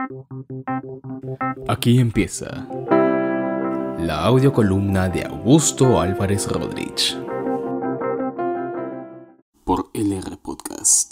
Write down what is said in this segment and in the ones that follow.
Aquí empieza la audiocolumna de Augusto Álvarez Rodríguez por LR Podcast.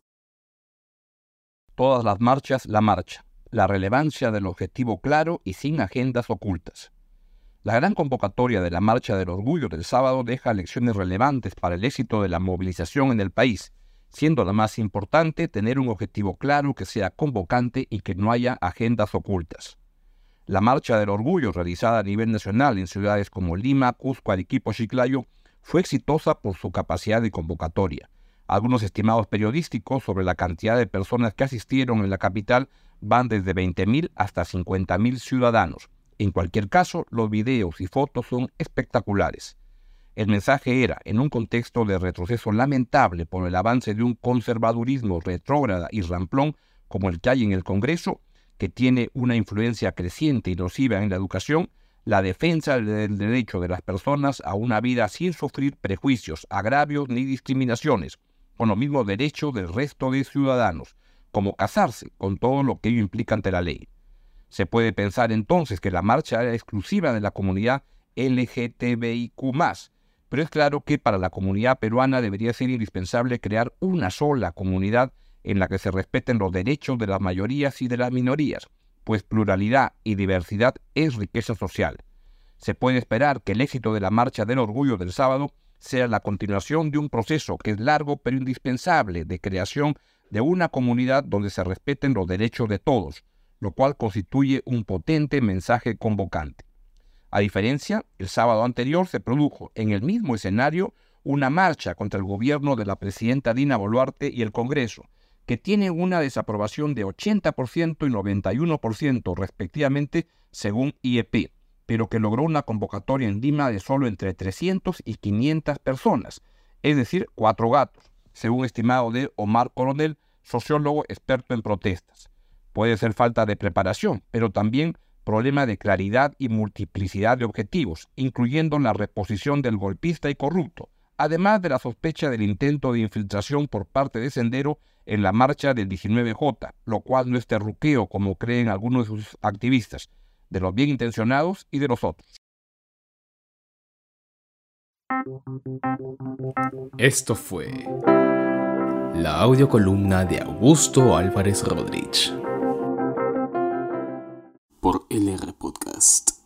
Todas las marchas, la marcha. La relevancia del objetivo claro y sin agendas ocultas. La gran convocatoria de la Marcha del Orgullo del sábado deja lecciones relevantes para el éxito de la movilización en el país, siendo la más importante tener un objetivo claro que sea convocante y que no haya agendas ocultas. La Marcha del Orgullo, realizada a nivel nacional en ciudades como Lima, Cusco, Arequipa, Chiclayo, fue exitosa por su capacidad de convocatoria. Algunos estimados periodísticos sobre la cantidad de personas que asistieron en la capital van desde 20.000 hasta 50.000 ciudadanos. En cualquier caso, los videos y fotos son espectaculares. El mensaje era, en un contexto de retroceso lamentable por el avance de un conservadurismo retrógrada y ramplón como el que hay en el Congreso, que tiene una influencia creciente y nociva en la educación, la defensa del derecho de las personas a una vida sin sufrir prejuicios, agravios ni discriminaciones, con los mismos derechos del resto de ciudadanos, como casarse, con todo lo que ello implica ante la ley. Se puede pensar entonces que la marcha era exclusiva de la comunidad LGTBIQ+, pero es claro que para la comunidad peruana debería ser indispensable crear una sola comunidad en la que se respeten los derechos de las mayorías y de las minorías, pues pluralidad y diversidad es riqueza social. Se puede esperar que el éxito de la Marcha del Orgullo del sábado sea la continuación de un proceso que es largo pero indispensable de creación de una comunidad donde se respeten los derechos de todos, lo cual constituye un potente mensaje convocante. A diferencia, el sábado anterior se produjo en el mismo escenario una marcha contra el gobierno de la presidenta Dina Boluarte y el Congreso, que tiene una desaprobación de 80% y 91% respectivamente según IEP, pero que logró una convocatoria en Lima de solo entre 300 y 500 personas, es decir, 4 gatos, según estimado de Omar Coronel, sociólogo experto en protestas. Puede ser falta de preparación, pero también problema de claridad y multiplicidad de objetivos, incluyendo la reposición del golpista y corrupto, además de la sospecha del intento de infiltración por parte de Sendero en la marcha del 19J, lo cual no es terruqueo como creen algunos de sus activistas, de los bien intencionados y de los otros. Esto fue la audiocolumna de Augusto Álvarez Rodríguez por LR Podcast.